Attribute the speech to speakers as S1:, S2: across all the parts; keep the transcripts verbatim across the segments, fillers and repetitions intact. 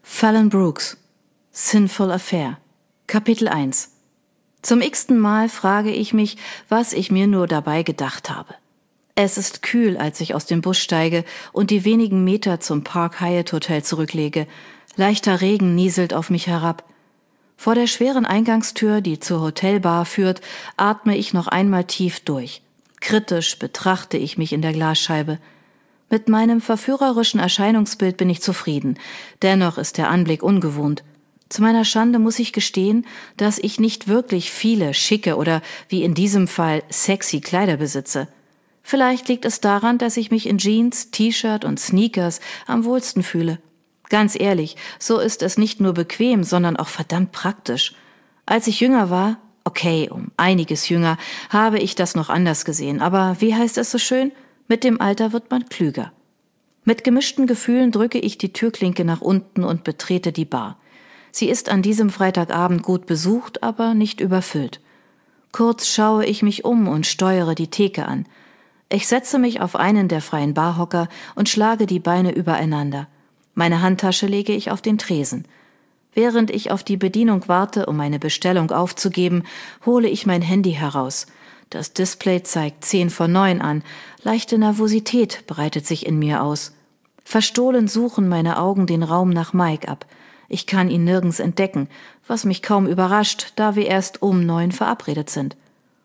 S1: Fallon Brooks, Sinful Affair, Kapitel eins. Zum x-ten Mal frage ich mich, was ich mir nur dabei gedacht habe. Es ist kühl, als ich aus dem Bus steige und die wenigen Meter zum Park Hyatt Hotel zurücklege. Leichter Regen nieselt auf mich herab. Vor der schweren Eingangstür, die zur Hotelbar führt, atme ich noch einmal tief durch. Kritisch betrachte ich mich in der Glasscheibe. Mit meinem verführerischen Erscheinungsbild bin ich zufrieden. Dennoch ist der Anblick ungewohnt. Zu meiner Schande muss ich gestehen, dass ich nicht wirklich viele schicke oder, wie in diesem Fall, sexy Kleider besitze. Vielleicht liegt es daran, dass ich mich in Jeans, T-Shirt und Sneakers am wohlsten fühle. Ganz ehrlich, so ist es nicht nur bequem, sondern auch verdammt praktisch. Als ich jünger war, okay, um einiges jünger, habe ich das noch anders gesehen. Aber wie heißt es so schön? Mit dem Alter wird man klüger. Mit gemischten Gefühlen drücke ich die Türklinke nach unten und betrete die Bar. Sie ist an diesem Freitagabend gut besucht, aber nicht überfüllt. Kurz schaue ich mich um und steuere die Theke an. Ich setze mich auf einen der freien Barhocker und schlage die Beine übereinander. Meine Handtasche lege ich auf den Tresen. Während ich auf die Bedienung warte, um meine Bestellung aufzugeben, hole ich mein Handy heraus. Das Display zeigt zehn vor neun an. Leichte Nervosität breitet sich in mir aus. Verstohlen suchen meine Augen den Raum nach Mike ab. Ich kann ihn nirgends entdecken, was mich kaum überrascht, da wir erst um neun verabredet sind.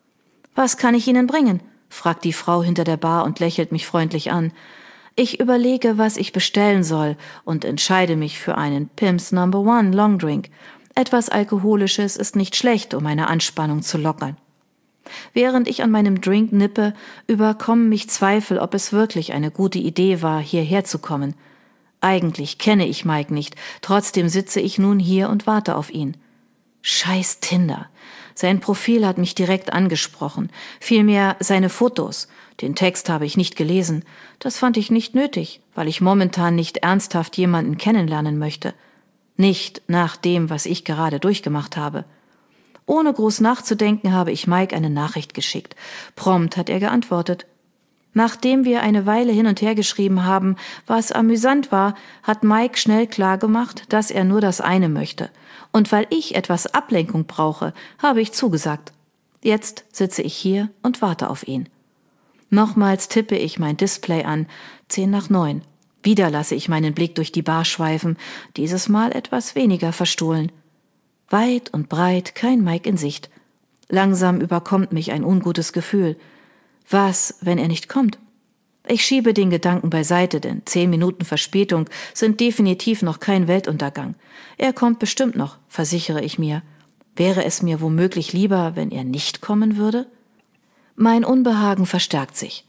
S1: »Was kann ich Ihnen bringen?« fragt die Frau hinter der Bar und lächelt mich freundlich an. Ich überlege, was ich bestellen soll und entscheide mich für einen Pim's Number One Longdrink. Etwas Alkoholisches ist nicht schlecht, um meine Anspannung zu lockern. Während ich an meinem Drink nippe, überkommen mich Zweifel, ob es wirklich eine gute Idee war, hierher zu kommen. Eigentlich kenne ich Mike nicht, trotzdem sitze ich nun hier und warte auf ihn. Scheiß Tinder. Sein Profil hat mich direkt angesprochen, vielmehr seine Fotos. Den Text habe ich nicht gelesen. Das fand ich nicht nötig, weil ich momentan nicht ernsthaft jemanden kennenlernen möchte. Nicht nach dem, was ich gerade durchgemacht habe. Ohne groß nachzudenken, habe ich Mike eine Nachricht geschickt. Prompt hat er geantwortet. Nachdem wir eine Weile hin und her geschrieben haben, was amüsant war, hat Mike schnell klargemacht, dass er nur das eine möchte. Und weil ich etwas Ablenkung brauche, habe ich zugesagt. Jetzt sitze ich hier und warte auf ihn. Nochmals tippe ich mein Display an, zehn nach neun. Wieder lasse ich meinen Blick durch die Bar schweifen, dieses Mal etwas weniger verstohlen. Weit und breit kein Mike in Sicht. Langsam überkommt mich ein ungutes Gefühl. Was, wenn er nicht kommt? Ich schiebe den Gedanken beiseite, denn zehn Minuten Verspätung sind definitiv noch kein Weltuntergang. Er kommt bestimmt noch, versichere ich mir. Wäre es mir womöglich lieber, wenn er nicht kommen würde? Mein Unbehagen verstärkt sich.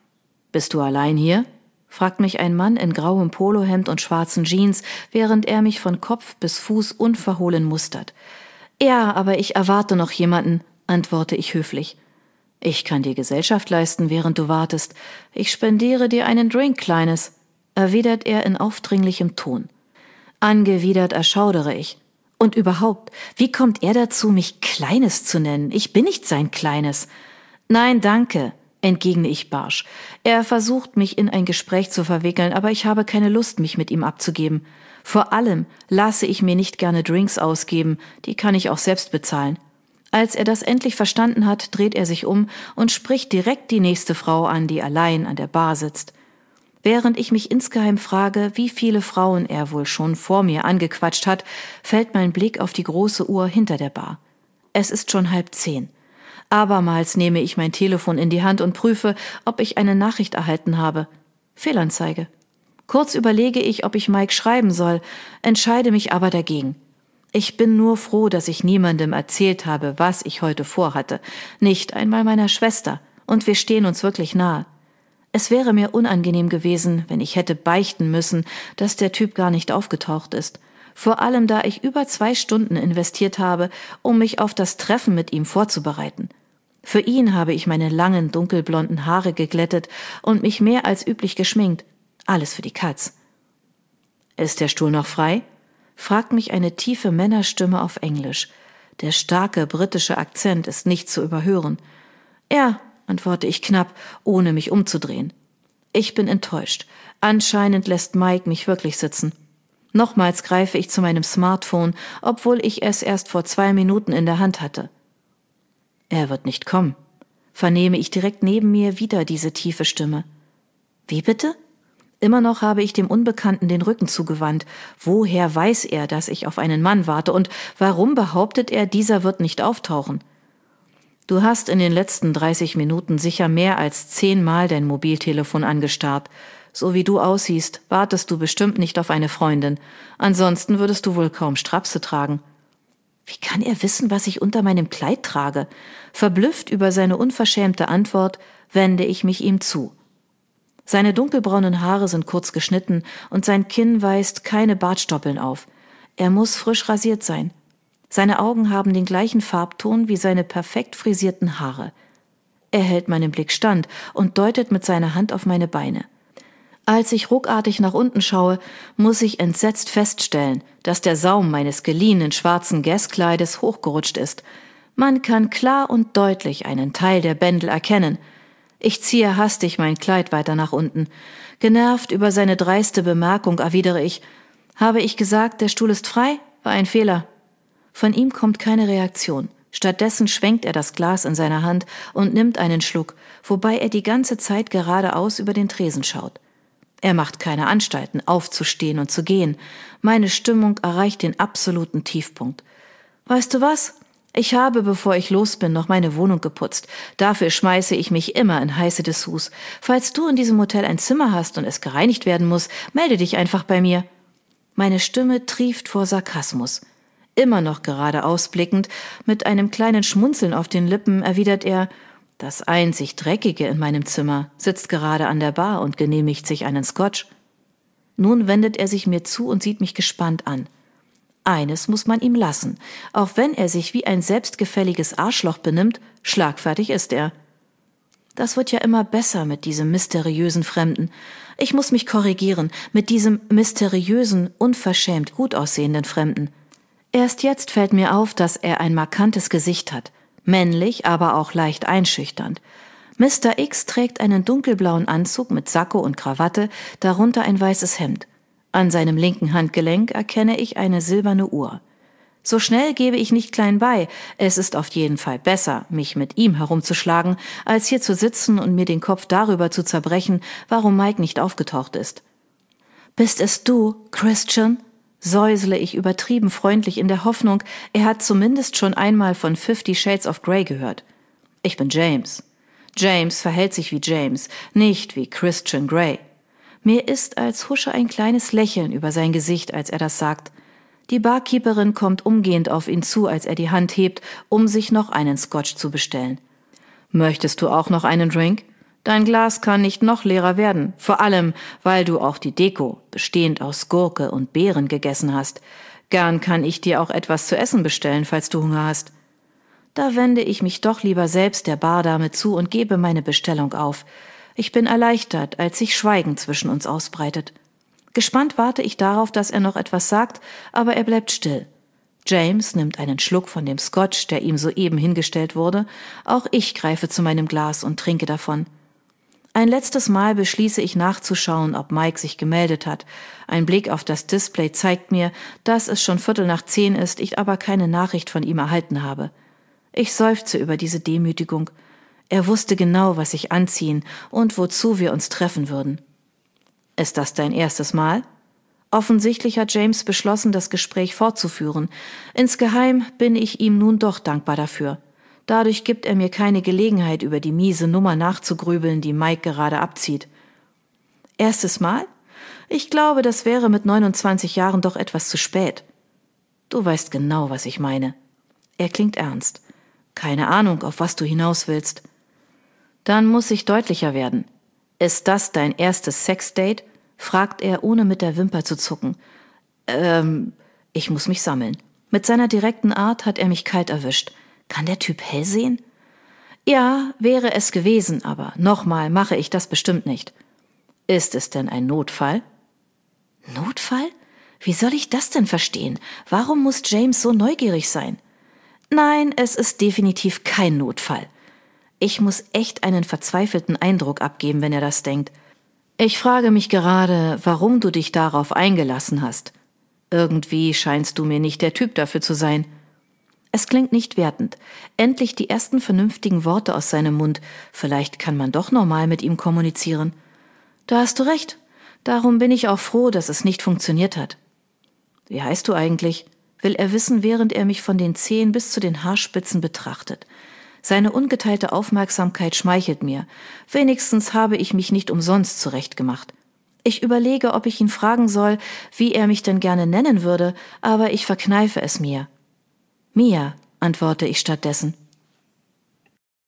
S1: »Bist du allein hier?« fragt mich ein Mann in grauem Polohemd und schwarzen Jeans, während er mich von Kopf bis Fuß unverhohlen mustert. »Ja, aber ich erwarte noch jemanden«, antworte ich höflich. »Ich kann dir Gesellschaft leisten, während du wartest. Ich spendiere dir einen Drink, Kleines«, erwidert er in aufdringlichem Ton. Angewidert erschaudere ich. Und überhaupt, wie kommt er dazu, mich Kleines zu nennen? Ich bin nicht sein Kleines. »Nein, danke«, entgegne ich barsch. Er versucht, mich in ein Gespräch zu verwickeln, aber ich habe keine Lust, mich mit ihm abzugeben. Vor allem lasse ich mir nicht gerne Drinks ausgeben, die kann ich auch selbst bezahlen. Als er das endlich verstanden hat, dreht er sich um und spricht direkt die nächste Frau an, die allein an der Bar sitzt. Während ich mich insgeheim frage, wie viele Frauen er wohl schon vor mir angequatscht hat, fällt mein Blick auf die große Uhr hinter der Bar. Es ist schon halb zehn. Abermals nehme ich mein Telefon in die Hand und prüfe, ob ich eine Nachricht erhalten habe. Fehlanzeige. Kurz überlege ich, ob ich Mike schreiben soll, entscheide mich aber dagegen. Ich bin nur froh, dass ich niemandem erzählt habe, was ich heute vorhatte. Nicht einmal meiner Schwester. Und wir stehen uns wirklich nahe. Es wäre mir unangenehm gewesen, wenn ich hätte beichten müssen, dass der Typ gar nicht aufgetaucht ist. Vor allem, da ich über zwei Stunden investiert habe, um mich auf das Treffen mit ihm vorzubereiten. Für ihn habe ich meine langen, dunkelblonden Haare geglättet und mich mehr als üblich geschminkt. Alles für die Katz. »Ist der Stuhl noch frei?« fragt mich eine tiefe Männerstimme auf Englisch. Der starke britische Akzent ist nicht zu überhören. »Ja«, antworte ich knapp, ohne mich umzudrehen. Ich bin enttäuscht. Anscheinend lässt Mike mich wirklich sitzen. Nochmals greife ich zu meinem Smartphone, obwohl ich es erst vor zwei Minuten in der Hand hatte. Er wird nicht kommen, vernehme ich direkt neben mir wieder diese tiefe Stimme. Wie bitte? Immer noch habe ich dem Unbekannten den Rücken zugewandt. Woher weiß er, dass ich auf einen Mann warte, und warum behauptet er, dieser wird nicht auftauchen? Du hast in den letzten dreißig Minuten sicher mehr als zehnmal dein Mobiltelefon angestarrt. So wie du aussiehst, wartest du bestimmt nicht auf eine Freundin. Ansonsten würdest du wohl kaum Strapse tragen. Wie kann er wissen, was ich unter meinem Kleid trage? Verblüfft über seine unverschämte Antwort, wende ich mich ihm zu. Seine dunkelbraunen Haare sind kurz geschnitten und sein Kinn weist keine Bartstoppeln auf. Er muss frisch rasiert sein. Seine Augen haben den gleichen Farbton wie seine perfekt frisierten Haare. Er hält meinem Blick stand und deutet mit seiner Hand auf meine Beine. Als ich ruckartig nach unten schaue, muss ich entsetzt feststellen, dass der Saum meines geliehenen schwarzen Guesskleides hochgerutscht ist. Man kann klar und deutlich einen Teil der Bändel erkennen. Ich ziehe hastig mein Kleid weiter nach unten. Genervt über seine dreiste Bemerkung erwidere ich: Habe ich gesagt, der Stuhl ist frei? War ein Fehler. Von ihm kommt keine Reaktion. Stattdessen schwenkt er das Glas in seiner Hand und nimmt einen Schluck, wobei er die ganze Zeit geradeaus über den Tresen schaut. Er macht keine Anstalten, aufzustehen und zu gehen. Meine Stimmung erreicht den absoluten Tiefpunkt. Weißt du was? Ich habe, bevor ich los bin, noch meine Wohnung geputzt. Dafür schmeiße ich mich immer in heiße Dessous. Falls du in diesem Hotel ein Zimmer hast und es gereinigt werden muss, melde dich einfach bei mir. Meine Stimme trieft vor Sarkasmus. Immer noch geradeaus blickend, mit einem kleinen Schmunzeln auf den Lippen, erwidert er: Das einzig Dreckige in meinem Zimmer sitzt gerade an der Bar und genehmigt sich einen Scotch. Nun wendet er sich mir zu und sieht mich gespannt an. Eines muss man ihm lassen. Auch wenn er sich wie ein selbstgefälliges Arschloch benimmt, schlagfertig ist er. Das wird ja immer besser mit diesem mysteriösen Fremden. Ich muss mich korrigieren, mit diesem mysteriösen, unverschämt gut aussehenden Fremden. Erst jetzt fällt mir auf, dass er ein markantes Gesicht hat. Männlich, aber auch leicht einschüchternd. Mister X trägt einen dunkelblauen Anzug mit Sakko und Krawatte, darunter ein weißes Hemd. An seinem linken Handgelenk erkenne ich eine silberne Uhr. So schnell gebe ich nicht klein bei. Es ist auf jeden Fall besser, mich mit ihm herumzuschlagen, als hier zu sitzen und mir den Kopf darüber zu zerbrechen, warum Mike nicht aufgetaucht ist. »Bist es du, Christian?« säusle ich übertrieben freundlich in der Hoffnung, er hat zumindest schon einmal von Fifty Shades of Grey gehört. Ich bin James. James verhält sich wie James, nicht wie Christian Grey. Mir ist, als husche ein kleines Lächeln über sein Gesicht, als er das sagt. Die Barkeeperin kommt umgehend auf ihn zu, als er die Hand hebt, um sich noch einen Scotch zu bestellen. »Möchtest du auch noch einen Drink? Dein Glas kann nicht noch leerer werden, vor allem, weil du auch die Deko, bestehend aus Gurke und Beeren, gegessen hast. Gern kann ich dir auch etwas zu essen bestellen, falls du Hunger hast.« Da wende ich mich doch lieber selbst der Bardame zu und gebe meine Bestellung auf. Ich bin erleichtert, als sich Schweigen zwischen uns ausbreitet. Gespannt warte ich darauf, dass er noch etwas sagt, aber er bleibt still. James nimmt einen Schluck von dem Scotch, der ihm soeben hingestellt wurde. Auch ich greife zu meinem Glas und trinke davon. Ein letztes Mal beschließe ich nachzuschauen, ob Mike sich gemeldet hat. Ein Blick auf das Display zeigt mir, dass es schon Viertel nach zehn ist, ich aber keine Nachricht von ihm erhalten habe. Ich seufze über diese Demütigung. Er wusste genau, was ich anziehen und wozu wir uns treffen würden. »Ist das dein erstes Mal?« Offensichtlich hat James beschlossen, das Gespräch fortzuführen. Insgeheim bin ich ihm nun doch dankbar dafür. Dadurch gibt er mir keine Gelegenheit, über die miese Nummer nachzugrübeln, die Mike gerade abzieht. »Erstes Mal? Ich glaube, das wäre mit neunundzwanzig Jahren doch etwas zu spät.« »Du weißt genau, was ich meine.« Er klingt ernst. »Keine Ahnung, auf was du hinaus willst.« »Dann muss ich deutlicher werden. Ist das dein erstes Sexdate?« fragt er, ohne mit der Wimper zu zucken. Ähm, ich muss mich sammeln. Mit seiner direkten Art hat er mich kalt erwischt. Kann der Typ hell sehen? Ja, wäre es gewesen, aber nochmal mache ich das bestimmt nicht. Ist es denn ein Notfall? Notfall? Wie soll ich das denn verstehen? Warum muss James so neugierig sein? Nein, es ist definitiv kein Notfall. Ich muss echt einen verzweifelten Eindruck abgeben, wenn er das denkt. Ich frage mich gerade, warum du dich darauf eingelassen hast. Irgendwie scheinst du mir nicht der Typ dafür zu sein. Es klingt nicht wertend. Endlich die ersten vernünftigen Worte aus seinem Mund. Vielleicht kann man doch normal mit ihm kommunizieren. Da hast du recht. Darum bin ich auch froh, dass es nicht funktioniert hat. Wie heißt du eigentlich? Will er wissen, während er mich von den Zehen bis zu den Haarspitzen betrachtet. Seine ungeteilte Aufmerksamkeit schmeichelt mir. Wenigstens habe ich mich nicht umsonst zurechtgemacht. Ich überlege, ob ich ihn fragen soll, wie er mich denn gerne nennen würde, aber ich verkneife es mir. Mia, antworte ich stattdessen.